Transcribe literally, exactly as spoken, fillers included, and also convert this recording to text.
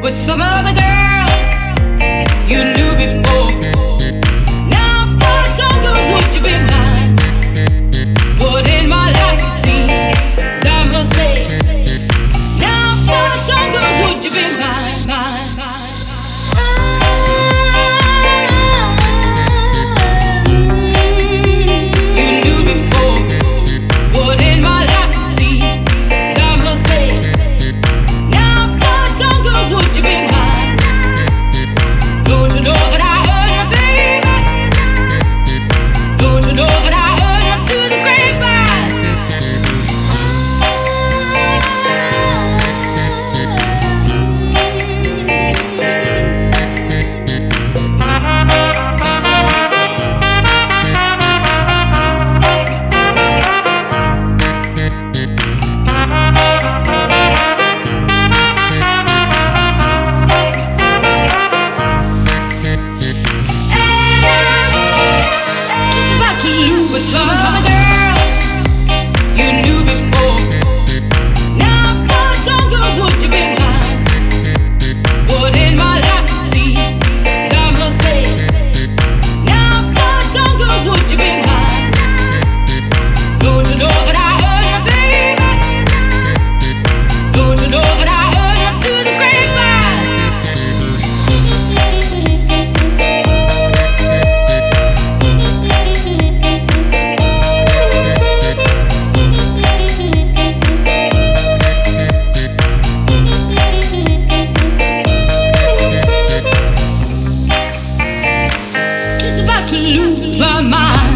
with some other girl you knew before. Now, boy, stone good, would you be mine? What in my life you see? Time will say. Now, boy, stone good, would you be mine, mine, mine? With some other girl you knew before. Now, boy, stone good, would you be mine? What in my life you see? Time will say. Now, boy, stone good, would you be mine? Don't you know that I heard you, baby? Don't you know that I heard you through the grapevine? To lose my mind.